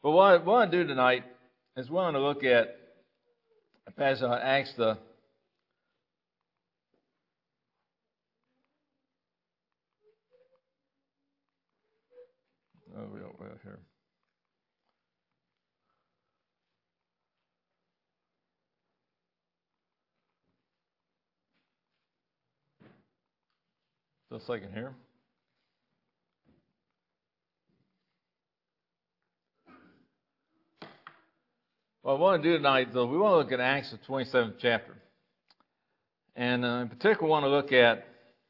But what I want to do tonight is we want to look at a passage on Acts the here. Just a second here. What I want to do tonight, though, we want to look at Acts, the 27th chapter. And in particular, we want to look at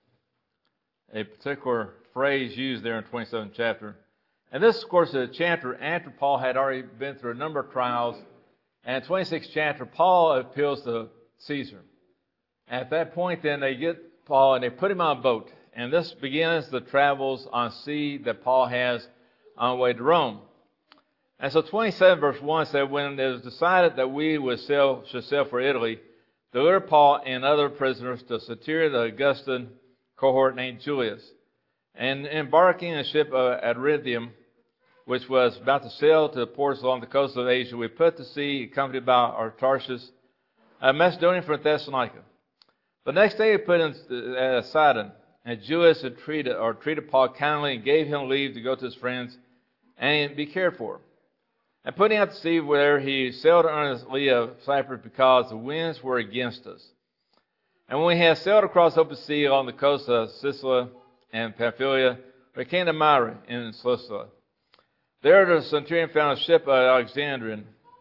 a particular phrase used there in the 27th chapter. And this, of course, is a chapter after Paul had already been through a number of trials. And in the 26th chapter, Paul appeals to Caesar. At that point, then, they get Paul and they put him on a boat. And this begins the travels on sea that Paul has on the way to Rome. And so 27 verse 1 said, when it was decided that we should sail for Italy, delivered Paul and other prisoners to Centurion the Augustan cohort named Julius. And embarking in a ship at Rhythium, which was about to sail to the ports along the coast of Asia, we put to sea, accompanied by Aristarchus, a Macedonian from Thessalonica. The next day we put in Sidon, and Julius treated Paul kindly and gave him leave to go to his friends and be cared for. And putting out to sea, where he sailed under the lee of Cyprus, because the winds were against us. And when we had sailed across open sea along the coast of Sicily and Pamphylia, we came to Myra in Cilicia. There the centurion found a ship at Alexandria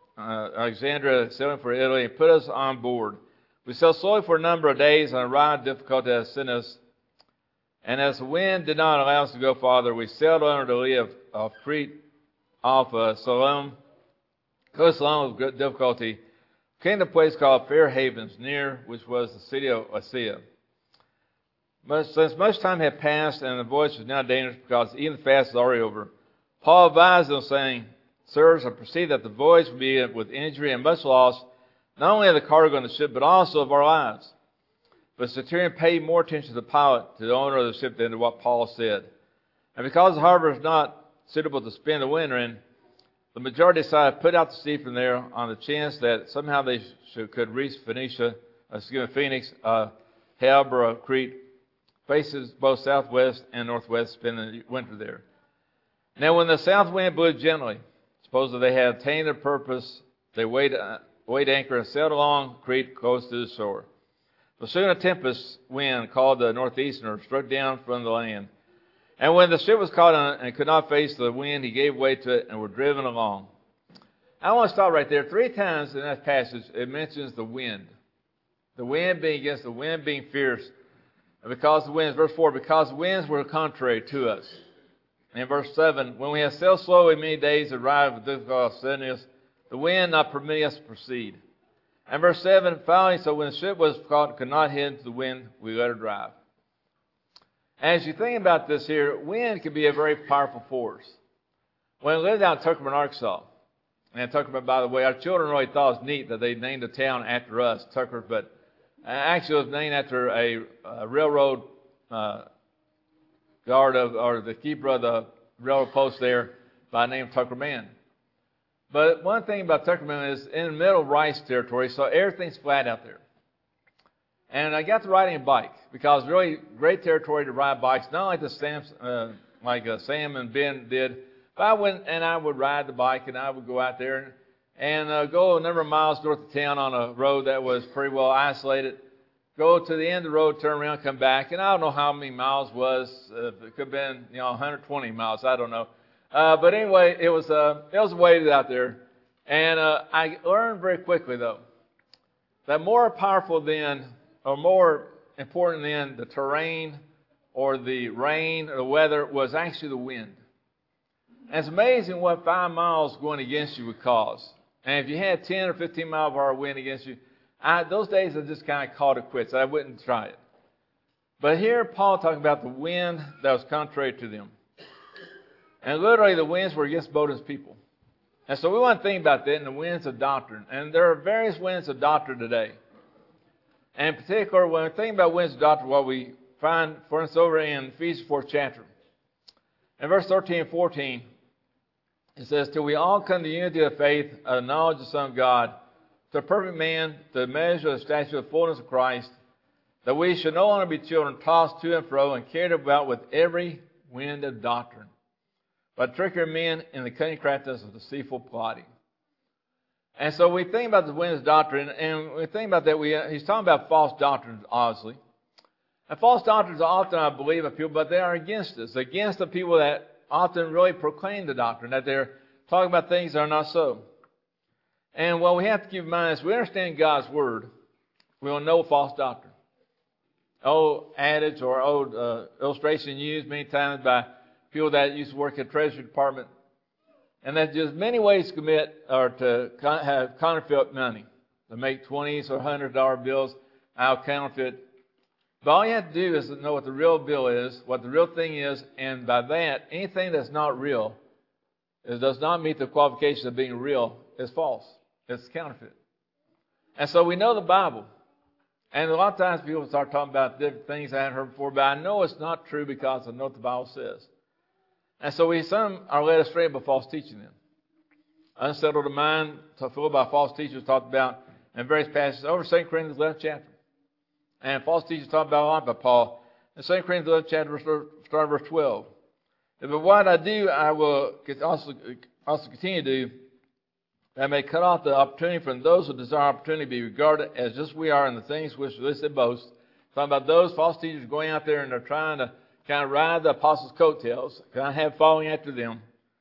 sailing for Italy, and put us on board. We sailed slowly for a number of days and arrived at difficult at Sinus. And as the wind did not allow us to go farther, we sailed under the lee of Crete off Salem. Coast along with great difficulty, came to a place called Fair Havens, near which was the city of Lasea. But since much time had passed and the voyage was now dangerous because even the fast was already over, Paul advised them, saying, Sirs, I perceive that the voyage will be with injury and much loss, not only of the cargo on the ship, but also of our lives. But the centurion paid more attention to the pilot, to the owner of the ship, than to what Paul said. And because the harbor is not suitable to spend the winter in, the majority decided to put out to sea from there on the chance that somehow they could reach Phoenix, Halbra, Crete, faces both southwest and northwest, spend the winter there. Now when the south wind blew gently, supposing they had attained their purpose, they weighed anchor and sailed along Crete close to the shore. But soon a tempest wind called the northeasterner struck down from the land. And when the ship was caught on and could not face the wind, he gave way to it and were driven along. I want to stop right there. 3 times in that passage it mentions the wind. The wind being against, the wind being fierce. And because the winds, verse 4, because the winds were contrary to us. And in verse 7, when we had sailed slowly many days, arrived with difficulty of the wind not permitting us to proceed. And verse 7, finally, so when the ship was caught and could not head into the wind, we let her drive. As you think about this here, wind can be a very powerful force. When we lived out in Tuckerman, Arkansas, and Tuckerman, by the way, our children really thought it was neat that they named the town after us, Tucker, but actually it was named after a railroad guard or the keeper of the railroad post there by the name of Tucker Man. But one thing about Tucker Man is in the middle of rice territory, so everything's flat out there. And I got to riding a bike because it's really great territory to ride bikes, not like Sam and Ben did. But I went and I would ride the bike and I would go out there and go a number of miles north of town on a road that was pretty well isolated. Go to the end of the road, turn around, come back, and I don't know how many miles was. It could have been 120 miles. I don't know. But anyway, it was a way out there, and I learned very quickly though that more powerful than or more important than the terrain or the rain or the weather was actually the wind. And it's amazing what 5 miles going against you would cause. And if you had 10 or 15 mile per hour wind against you, those days I just kind of called it quits. I wouldn't try it. But here Paul talking about the wind that was contrary to them. And literally the winds were against both his people. And so we want to think about that in the winds of doctrine. And there are various winds of doctrine today. And in particular, when we think about winds of doctrine, what we find, for instance, over in Ephesians 4th chapter. In verse 13 and 14, It says, till we all come to unity of faith, a knowledge of the Son of God, to a perfect man, to the measure of the stature of the fullness of Christ, that we should no longer be children tossed to and fro and carried about with every wind of doctrine, but trickery of men in the cunning craftiness of deceitful plotting. And so we think about the winds of doctrine, and we think about that. He's talking about false doctrines, obviously. And false doctrines are often, I believe, of people, but they are against us, against the people that often really proclaim the doctrine, that they're talking about things that are not so. And what we have to keep in mind is we understand God's Word, we will know false doctrine. Old adage or old illustration used many times by people that used to work at the Treasury Department, and that there's many ways to commit or to have counterfeit money, to make $20s or $100 bills out of counterfeit. But all you have to do is to know what the real bill is, what the real thing is, and by that, anything that's not real, it does not meet the qualifications of being real, is false. It's counterfeit. And so we know the Bible. And a lot of times people start talking about different things I hadn't heard before, but I know it's not true because I know what the Bible says. And so some are led astray by false teaching then. Unsettled of mind, full by false teachers, talked about in various passages over 2 Corinthians 11th chapter. And false teachers talk about a lot by Paul. In 2 Corinthians 11th chapter, start verse 12. But what I do, I will also continue to do, that I may cut off the opportunity from those who desire opportunity to be regarded as just we are in the things which they boast. Talking about those false teachers going out there and they're trying to kind of ride the apostles' coattails, kind of have following after them.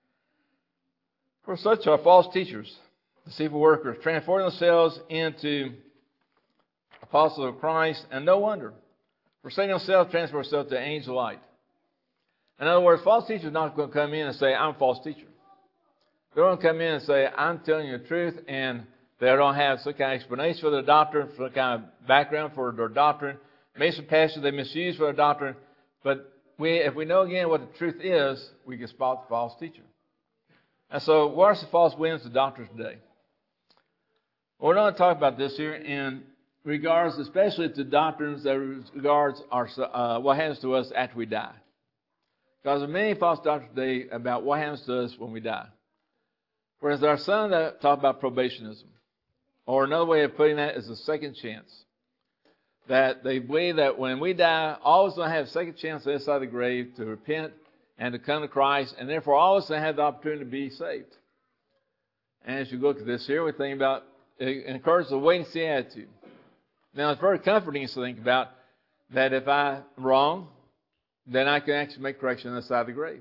For such are false teachers, deceitful workers, transforming themselves into apostles of Christ, and no wonder. Forsaking themselves, transfer themselves to angels of light. In other words, false teachers are not going to come in and say, I'm a false teacher. They're going to come in and say, I'm telling you the truth, and they don't have some kind of explanation for their doctrine, some kind of background for their doctrine. Maybe some passages they misuse for their doctrine. But if we know again what the truth is, we can spot the false teacher. And so, what are some false winds of doctrine today? Well, we're going to talk about this here in regards, especially to doctrines that regards what happens to us after we die. Because there are many false doctrines today about what happens to us when we die. Whereas there are some that talk about probationism. Or another way of putting that is a second chance. That they believe that when we die, all of us going to have a second chance this side of the grave to repent and to come to Christ, and therefore all of us going to have the opportunity to be saved. And as you look at this here, we think about, it encourages a wait-and-see attitude. Now, it's very comforting to think about that if I'm wrong, then I can actually make correction on this side of the grave.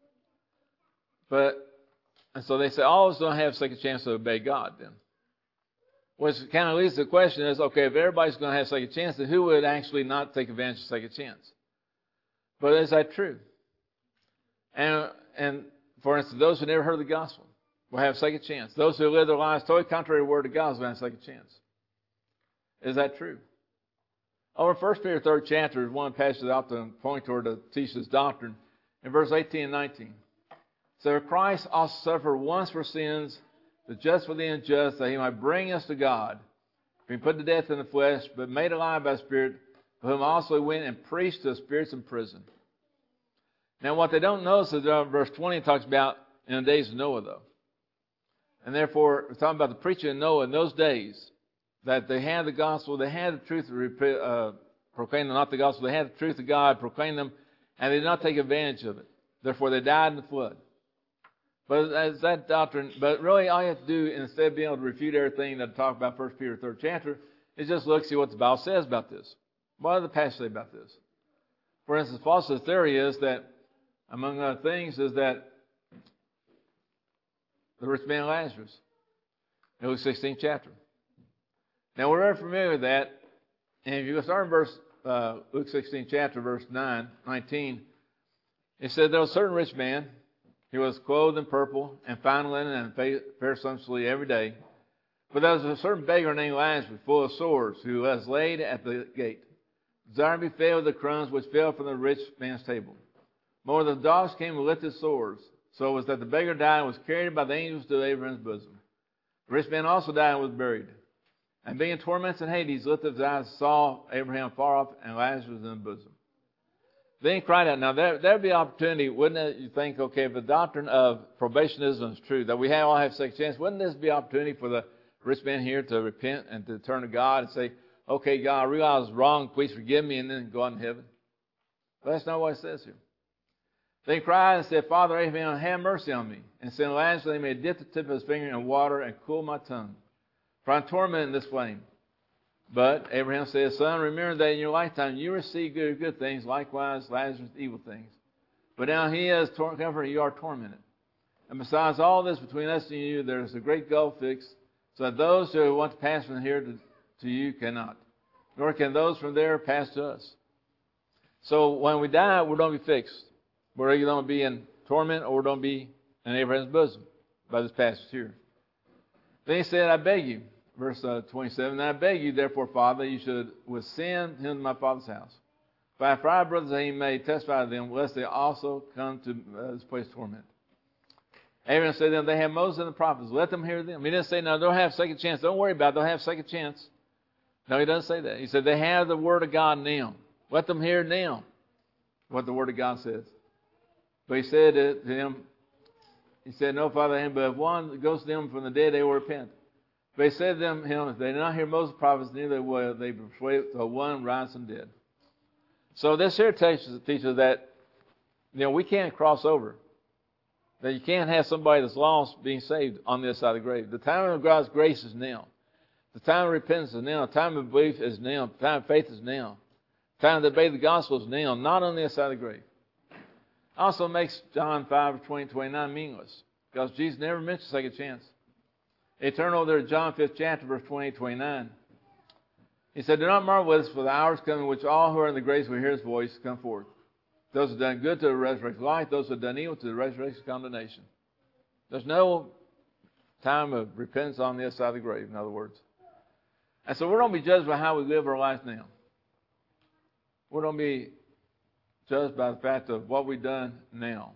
And so they say, all of us don't have a second chance to obey God then. Which kind of leads to the question is, okay, if everybody's going to have a second chance, then who would actually not take advantage of a second chance? But is that true? And for instance, those who never heard the gospel will have a second chance. Those who live their lives totally contrary to the word of God will have a second chance. Is that true? Over 1 Peter 3rd chapter is one passage that I often point toward to teach this doctrine. In verse 18 and 19. So Christ also suffered once for sins, the just for the unjust, that he might bring us to God, being put to death in the flesh, but made alive by the Spirit, for whom also he went and preached to the spirits in prison. Now what they don't notice is that verse 20 talks about in the days of Noah, though. And therefore, we're talking about the preaching of Noah in those days, that they had the gospel, they had the truth to proclaim them, not the gospel, they had the truth of God, proclaim them, and they did not take advantage of it. Therefore, they died in the flood. But as that doctrine, but really all you have to do, instead of being able to refute everything that I talk about 1 Peter 3rd chapter, is just look, see what the Bible says about this. What do the passages say about this? For instance, false theory is that, among other things, is that the rich man Lazarus, in Luke 16th chapter. Now we're very familiar with that, and if you start in Luke 16th chapter, verse 19, it said there was a certain rich man. He was clothed in purple and fine linen and fared sumptuously every day. But there was a certain beggar named Lazarus, full of sores, who was laid at the gate, desiring to be fed with the crumbs which fell from the rich man's table. More, the dogs came and licked his sores. So it was that the beggar died and was carried by the angels to Abraham's bosom. The rich man also died and was buried. And being in torments in Hades, lifted his eyes and saw Abraham far off and Lazarus in the bosom. They ain't cried out. Now, there'd be opportunity, wouldn't it? You think, okay, if the doctrine of probationism is true, that we all have second chance, wouldn't this be opportunity for the rich man here to repent and to turn to God and say, okay, God, I realize I was wrong, please forgive me, and then go on to heaven? But that's not what it says here. They cried and said, Father Abraham, have mercy on me, and send Lazarus that he may dip the tip of his finger in water and cool my tongue, for I'm tormented in this flame. But Abraham said, Son, remember that in your lifetime you received good things, likewise Lazarus evil things. But now he is comforted, you are tormented. And besides all this, between us and you, there is a great gulf fixed, so that those who want to pass from here to you cannot, nor can those from there pass to us. So when we die, we're going to be fixed. We're either going to be in torment or we're going to be in Abraham's bosom by this passage here. Then he said, I beg you, verse 27, I beg you, therefore, Father, you should send him to my father's house. For I have 5 brothers that he may testify to them, lest they also come to this place of torment. Abraham said to them, they have Moses and the prophets. Let them hear them. He didn't say, no, they'll have second chance. Don't worry about it. They'll have second chance. No, he doesn't say that. He said, they have the word of God now. Let them hear now what the word of God says. But he said to him, he said, no, Father, but if one goes to them from the dead, they will repent. But he said to him, if they do not hear Moses' prophets, neither will they be persuaded till one rise from dead. So this here teaches that, we can't cross over. That you can't have somebody that's lost being saved on this side of the grave. The time of God's grace is now. The time of repentance is now. The time of belief is now. The time of faith is now. The time to obey the gospel is now, not on this side of the grave. Also makes John 5:20-29 meaningless, because Jesus never mentioned second chance. They turn over there to John 5th chapter, verse 28-29. He said, do not marvel with us, for the hour is coming in which all who are in the graves will hear his voice come forth. Those who have done good to the resurrection of life, those who have done evil to the resurrection of condemnation. There's no time of repentance on the other side of the grave, in other words. And so we're going to be judged by how we live our lives now. We're going to be judged by the fact of what we've done now.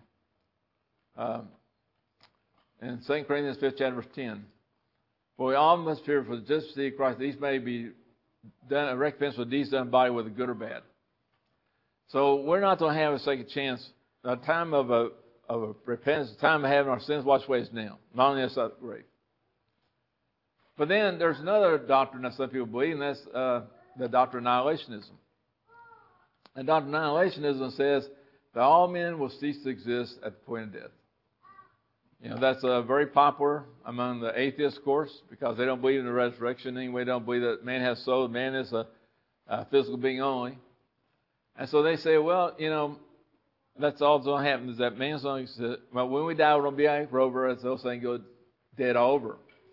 In 2 Corinthians 5th chapter, verse 10, for we all must fear for the justice of Christ, these may be done a recompense for deeds done by whether good or bad. So we're not going to have a second chance. The time of a repentance, the time of having our sins washed away is now, not on the other side of the grave. But then there's another doctrine that some people believe, and that's the doctrine of annihilationism. And doctrine of annihilationism says that all men will cease to exist at the point of death. That's very popular among the atheists, of course, because they don't believe in the resurrection anyway. They don't believe that man has soul, man is a physical being only. And so they say, well, that's all that's going to happen is that man's going to exist. Well, when we die, we're going to be like Rover, as they'll say, go dead all over.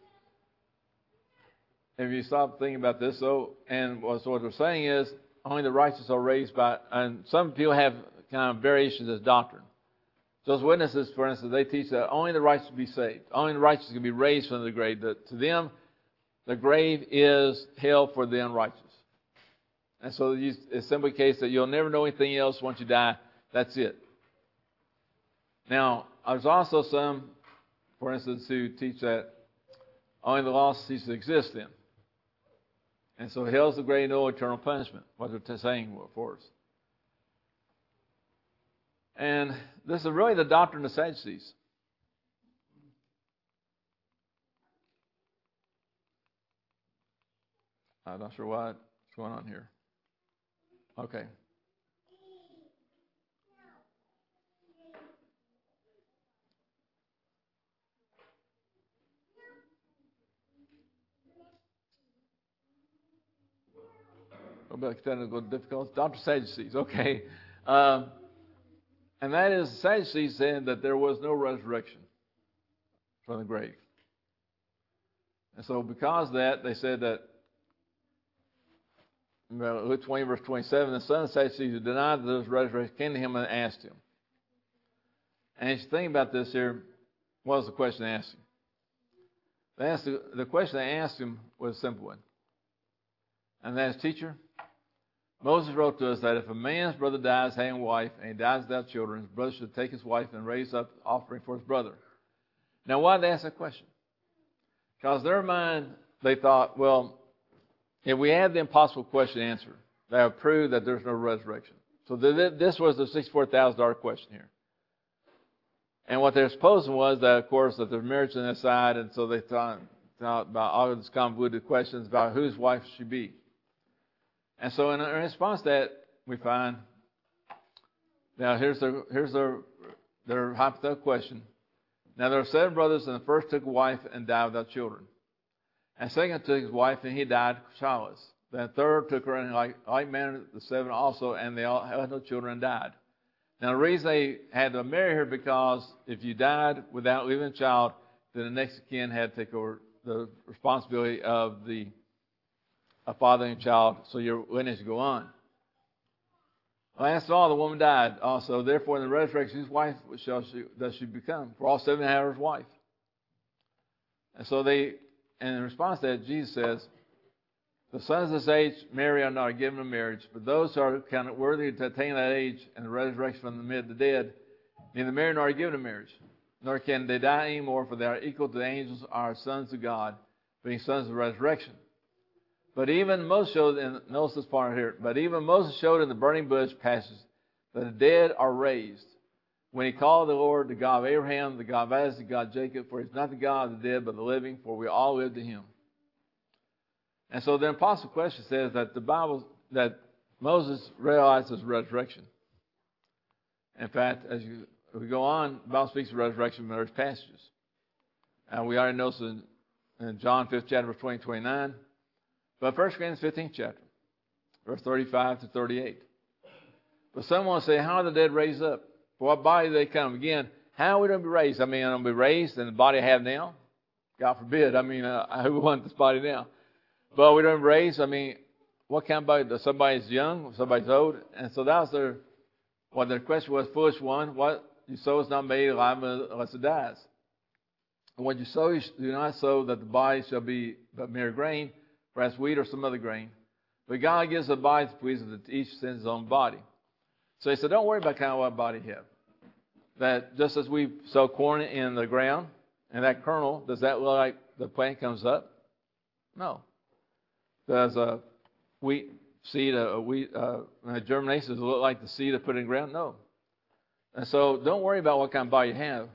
If you stop thinking about this, so what they're saying is only the righteous are raised by, and some people have kind of variations of this doctrine. Those witnesses, for instance, they teach that only the righteous will be saved. Only the righteous can be raised from the grave. That to them, the grave is hell for the unrighteous. And so it's simply the case that you'll never know anything else once you die. That's it. Now, there's also some, for instance, who teach that only the lost cease to exist then. And so hell's the great no eternal punishment, what they're saying for us. And this is really the doctrine of Sadducees. I'm not sure what's going on here. Okay. A little bit of technical difficulties. Dr. Sadducees, okay. And that is, the Sadducees saying that there was no resurrection from the grave. And so because of that, they said that, Luke 20, verse 27, the son of Sadducees who denied that there was resurrection came to him and asked him. And as you think about this here, what was the question they asked him? The question they asked him was a simple one. And that is, Teacher, Moses wrote to us that if a man's brother dies having a wife and he dies without children, his brother should take his wife and raise up offering for his brother. Now, why did they ask that question? Because in their mind, they thought, well, if we had the impossible question answered, that would prove that there's no resurrection. So this was the $64,000 question here. And what they're supposing was that, of course, that there's marriage on their side, and so they thought about all of these convoluted questions about whose wife she be. And so in response to that, we find, now here's their hypothetical question. Now there were 7 brothers, and the first took a wife and died without children. And the second took his wife, and he died childless. Then the third took her in like manner, the 7 also, and they all had no children and died. Now the reason they had to marry her, because if you died without leaving a child, then the next of kin had to take over the responsibility of the fathering a child, so your lineage go on. Last of all, the woman died also. Therefore, in the resurrection, whose wife does she become? For all 7 had her wife. And so in response to that, Jesus says, the sons of this age marry are not given in marriage, but those who are counted worthy to attain that age and the resurrection from the mid the dead, neither marry nor are given in marriage, nor can they die anymore, for they are equal to the angels, are sons of God, being sons of resurrection. But even Moses showed, and notice this part here, but even Moses showed in the burning bush passage that the dead are raised, when he called the Lord the God of Abraham, the God of Isaac, the God of Jacob, for he is not the God of the dead, but the living, for we all live to him. And so the apostle question says that that Moses realizes resurrection. In fact, as we go on, the Bible speaks of resurrection in various passages. And we already know this in John 5th chapter, verse 20 29. But 1 Corinthians 15th chapter, verse 35 to 38. But someone will say, how are the dead raised up? For what body do they come? Again, how are we going to be raised? I'm going to be raised in the body I have now? God forbid. Who wants this body now? But we don't raise. What kind of body? Somebody's young, somebody's old. And so that was their question was, foolish one, what you sow is not made alive unless it dies. And what you sow, you do not sow that the body shall be but mere grain, perhaps wheat or some other grain. But God gives the body to please that each sends his own body. So he said, don't worry about kind of what body you have. That just as we sow corn in the ground, and that kernel, does that look like the plant comes up? No. Does a wheat seed, germination, does it look like the seed I put in the ground? No. And so don't worry about what kind of body you have.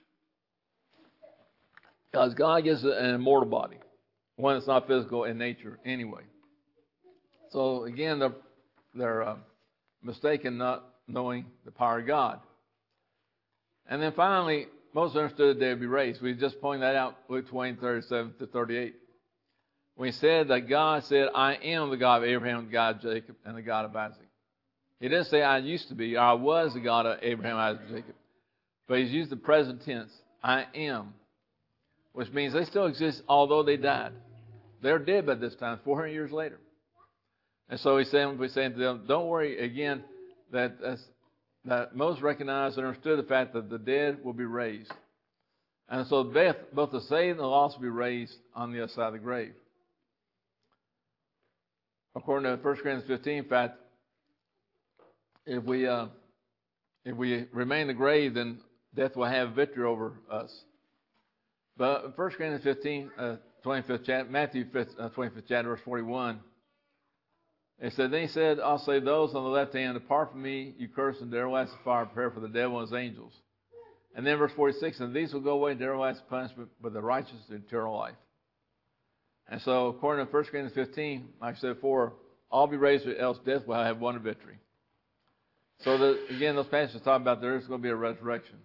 Because God gives an immortal body. One that's not physical in nature anyway. So again, they're mistaken not knowing the power of God. And then finally, Moses understood that they would be raised. We just pointed that out, Luke 20, 37 to 38. When he said that God said, I am the God of Abraham, the God of Jacob, and the God of Isaac. He didn't say I used to be, or I was the God of Abraham, Isaac, and Jacob. But he's used the present tense, I am. Which means they still exist, although they died. They're dead by this time, 400 years later. And so he's saying to them, don't worry, again, that Moses recognized and understood the fact that the dead will be raised. And so both the saved and the lost will be raised on the other side of the grave. According to 1 Corinthians 15, in fact, if we remain in the grave, then death will have victory over us. But 1 Corinthians 15, 25th chapter, Matthew 25th chapter, verse 41, it said, then he said, I'll say those on the left hand, depart from me, you cursed, into everlasting fire, prepare for the devil and his angels. And then verse 46, and these will go away into everlasting punishment, but the righteous to eternal life. And so, according to 1 Corinthians 15, like I said before, all be raised, else death will have won a victory. So, again, those passages talk about there is going to be a resurrection.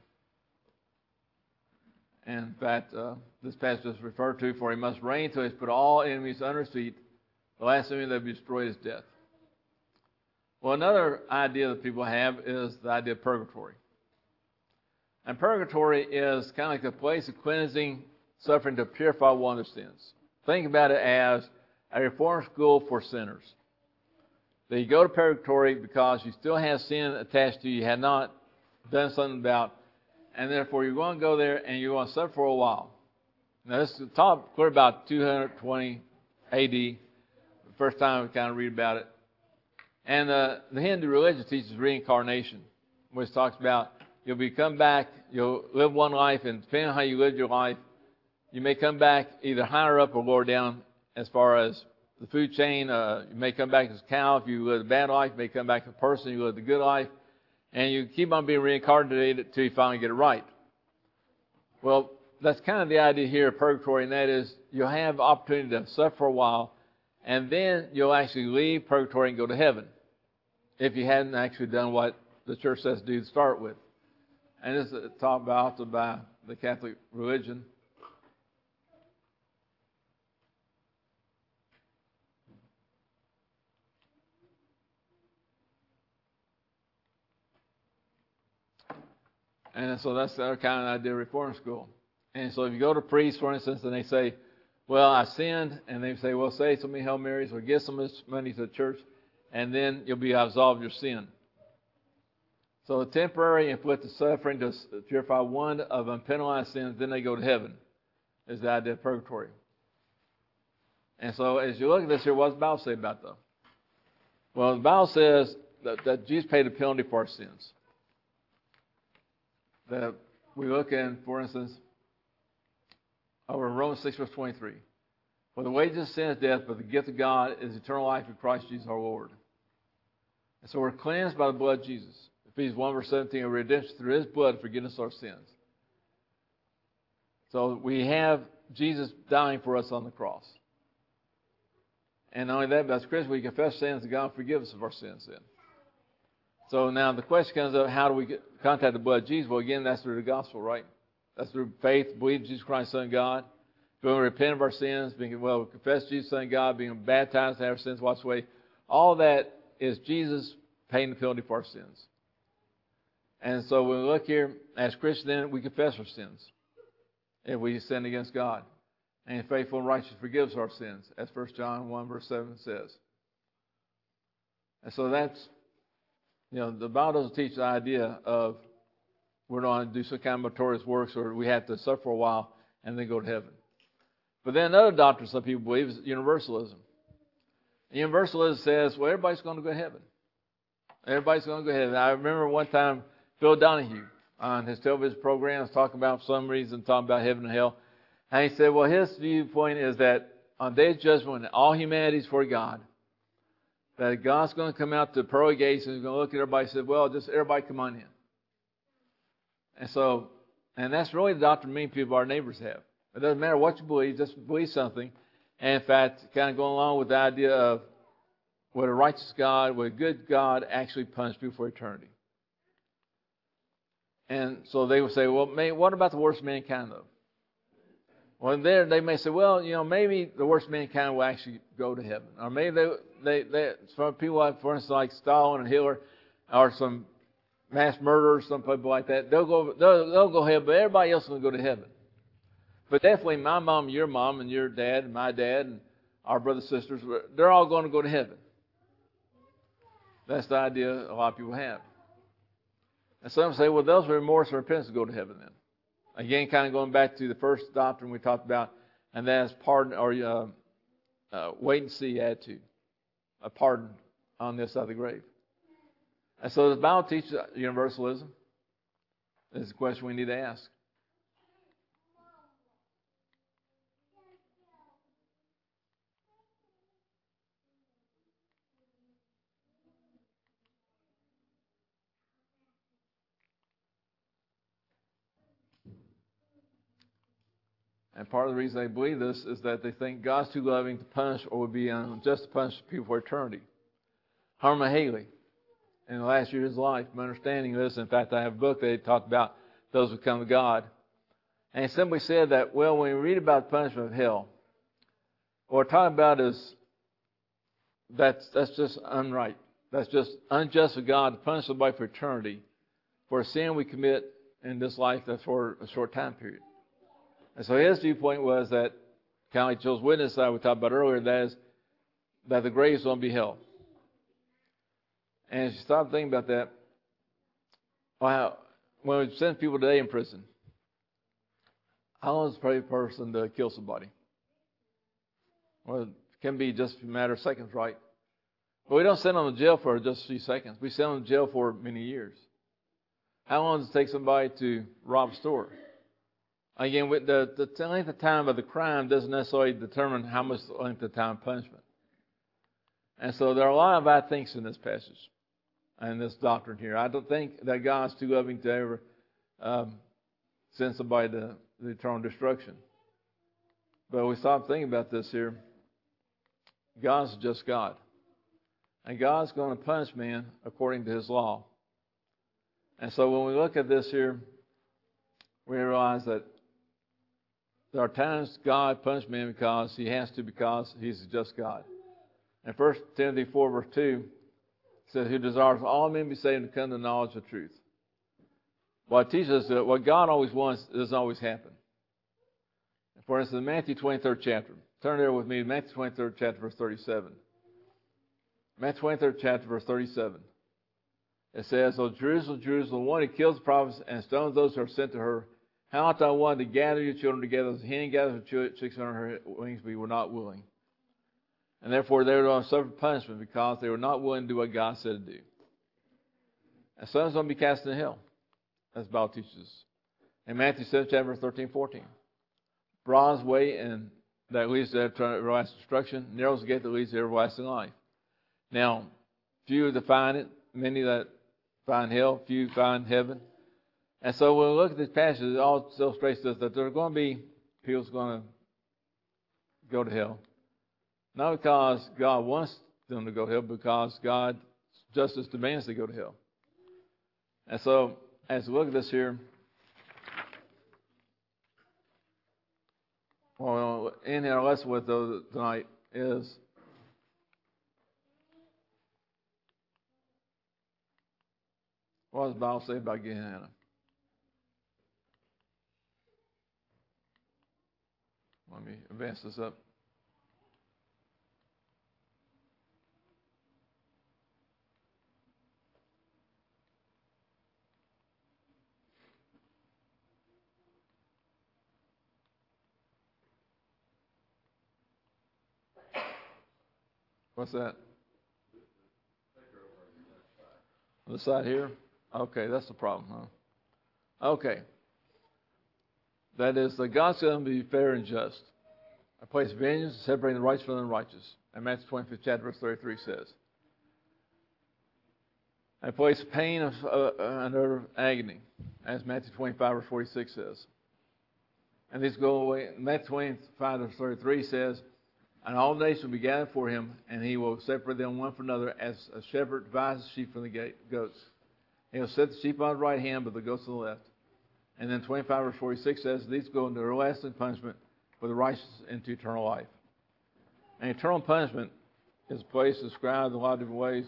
And in fact, this passage is referred to, for he must reign till he has put all enemies under his feet. The last enemy that will be destroyed is death. Well, another idea that people have is the idea of purgatory. And purgatory is kind of like a place of cleansing, suffering to purify one's sins. Think about it as a reform school for sinners. That you go to purgatory because you still have sin attached to you, you had not done something about, and therefore you're going to go there and you're going to suffer for a while. Now, this is talk clear about 220 A.D., the first time we kind of read about it. And the Hindu religion teaches reincarnation, which talks about you'll come back, you'll live one life, and depending on how you live your life, you may come back either higher up or lower down as far as the food chain. You may come back as a cow. If you live a bad life, you may come back as a person. You live the good life. And you keep on being reincarnated until you finally get it right. Well, that's kind of the idea here of purgatory, and that is you'll have opportunity to suffer for a while, and then you'll actually leave purgatory and go to heaven if you hadn't actually done what the church says to do to start with. And this is taught also by the Catholic religion. And so that's the kind of idea of Reform School. And so if you go to priests, for instance, and they say, well, I sinned, and they say, well, say so many Hail Marys or give some money to the church, and then you'll be absolved of your sin. So the temporary inflicted suffering to purify one of unpenalized sins, then they go to heaven, is the idea of purgatory. And so as you look at this here, what does the Bible say about that? Well, the Bible says that Jesus paid the penalty for our sins. That we look in, for instance, over in Romans 6, verse 23. For the wages of sin is death, but the gift of God is eternal life in Christ Jesus our Lord. And so we're cleansed by the blood of Jesus. Ephesians 1, verse 17, a redemption through His blood, forgiveness of our sins. So we have Jesus dying for us on the cross. And not only that, but as Christians, we confess sins, and God forgive us of our sins then. So now the question comes up, how do we contact the blood of Jesus? Well, again, that's through the gospel, right? That's through faith, believe Jesus Christ, Son of God. If we repent of our sins, confess Jesus, Son of God, being baptized, have our sins washed away. All that is Jesus paying the penalty for our sins. And so when we look here, as Christians, then we confess our sins if we sin against God. And faithful and righteous forgives our sins, as 1 John 1, verse 7 says. And so that's, the Bible doesn't teach the idea of we're going to do some kind of meritorious works or we have to suffer for a while and then go to heaven. But then another doctrine some people believe is universalism. And universalism says, well, everybody's going to go to heaven. Everybody's going to go to heaven. I remember one time Phil Donahue on his television program was talking about, for some reason, talking about heaven and hell. And he said, well, his viewpoint is that on the day of judgment, when all humanity is for God, that God's going to come out to the pearly gates and He's going to look at everybody and say, well, just everybody come on in. And that's really the doctrine many people, our neighbors, have. It doesn't matter what you believe, just believe something. And in fact, kind of going along with the idea of would a righteous God, would a good God actually punish people for eternity? And so they would say, well, what about the worst mankind, though? Well, there they may say, well, maybe the worst mankind will actually go to heaven. Or maybe they some people, like, for instance, like Stalin and Hitler, or some mass murderers, some people like that, they'll go to heaven, but everybody else is going to go to heaven. But definitely my mom, and your dad, and my dad, and our brothers and sisters, they're all going to go to heaven. That's the idea a lot of people have. And some say, well, those with remorse and repentance will go to heaven then. Again, kind of going back to the first doctrine we talked about, and that is pardon or wait and see attitude. A pardon on this side of the grave. And so the Bible teaches universalism. This is a question we need to ask. And part of the reason they believe this is that they think God's too loving to punish or would be unjust to punish people for eternity. Herman Haley, in the last year of his life, from understanding this, in fact, I have a book that talked about those who come to God. And he simply said that, well, when we read about the punishment of hell, what we're talking about is that's just unright. That's just unjust of God to punish somebody for eternity for a sin we commit in this life that's for a short time period. And so his viewpoint was that, kind of like Joe's Witness that we talked about earlier, that is that the grave is going to be hell. And as you start thinking about that, when we send people today in prison, how long does it take a person to kill somebody? Well, it can be just a matter of seconds, right? But we don't send them to jail for just a few seconds. We send them to jail for many years. How long does it take somebody to rob a store? Again, the length of time of the crime doesn't necessarily determine how much length of time punishment. And so there are a lot of bad things in this passage and this doctrine here. I don't think that God's too loving to ever send somebody to the eternal destruction. But we stop thinking about this here. God's just God. And God's going to punish man according to His law. And so when we look at this here, we realize that there are times God punishes man because He has to, because He's a just God. In 1 Timothy 4, verse 2, it says, "Who desires all men be saved and come to the knowledge of truth." Well, it teaches us that what God always wants doesn't always happen. For instance, in Matthew 23rd chapter, turn there with me to Matthew 23rd chapter, verse 37. Matthew 23rd chapter, verse 37. It says, "O Jerusalem, Jerusalem, one who kills the prophets and stones those who are sent to her, how art thou wanted to gather your children together as a hen gathers her chicks under her wings, but you were not willing." And therefore they were going to suffer punishment because they were not willing to do what God said to do. And some's going to be cast into hell, as the Bible teaches us. In Matthew 7, chapter 13, 14. "Broad is the way and that leads to everlasting destruction. Narrow is the gate that leads to everlasting life." Now, few that find it, many that find hell, few find heaven. And so when we look at this passage, it all illustrates us that there are going to be people who are going to go to hell. Not because God wants them to go to hell, but because God's justice demands they go to hell. And so, as we look at this here, well, in our lesson with those tonight is what does the Bible say about Gehenna? Let me advance this up. What's that? On the side here? Okay, that's the problem, huh? Okay. That is, that God's going to be fair and just. "I place vengeance, separating the righteous from the unrighteous." And Matthew 25th chapter, verse 33 says. "I place pain under agony," as Matthew 25, verse 46 says. And these go away. Matthew 25, verse 33 says, "And all nations will be gathered for him, and he will separate them one from another, as a shepherd divides the sheep from the goats. He will set the sheep on his right hand, but the goats on the left." And then 25, verse 46 says, "These go into everlasting punishment, but the righteous into eternal life." And eternal punishment is a place described in a lot of different ways.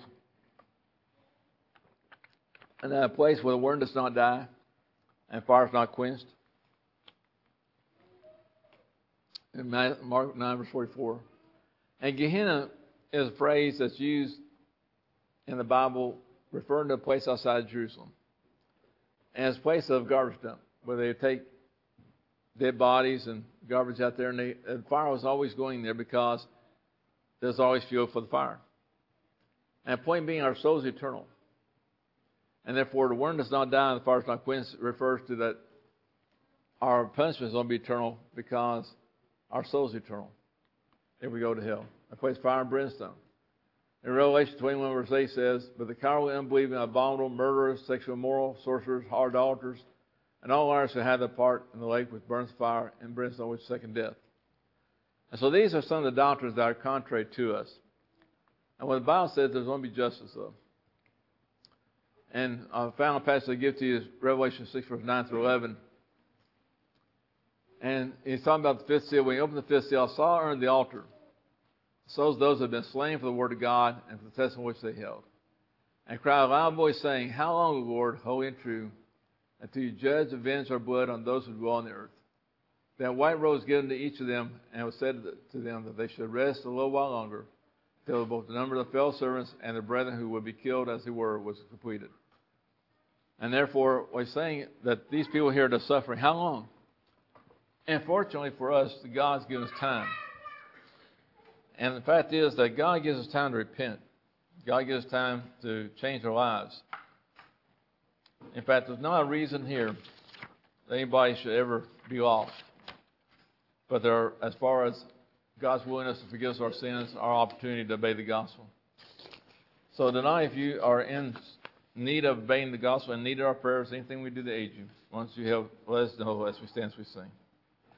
And a place where the word does not die, and fire is not quenched. In Mark 9, verse 44. And Gehenna is a phrase that's used in the Bible referring to a place outside of Jerusalem. And it's a place of garbage dump, where they take dead bodies and garbage out there, and the fire was always going there because there's always fuel for the fire. And the point being, our soul is eternal. And therefore, the worm does not die and the fire is not quenched refers to that our punishment is going to be eternal because our soul is eternal if we go to hell. A place of fire and brimstone. In Revelation 21, verse 8 says, "But the cowardly, unbelieving, abominable, murderers, sexually immoral, sorcerers, idolaters, and all liars shall have their part in the lake which burns fire and brimstone, which is second death." And so these are some of the doctrines that are contrary to us. And what the Bible says, there's going to be justice, though. And a final passage I give to you is Revelation 6, verse 9 through 11. And he's talking about the fifth seal. When he opened the fifth seal, I saw under the altar souls those who had been slain for the word of God and for the testimony which they held. And cried a loud voice, saying, "How long, Lord, holy and true, until you judge and avenge our blood on those who dwell on the earth?" Then white robes given to each of them, and it was said to them that they should rest a little while longer, till both the number of the fellow servants and their brethren who would be killed as they were was completed. And therefore, we're saying that these people here are suffering. How long? And fortunately for us, God's given us time. And the fact is that God gives us time to repent. God gives us time to change our lives. In fact, there's not a reason here that anybody should ever be lost. But there are, as far as God's willingness to forgive us our sins, our opportunity to obey the gospel. So tonight, if you are in need of obeying the gospel and need our prayers, anything we do to aid you, why don't you help let us know as we stand as we sing.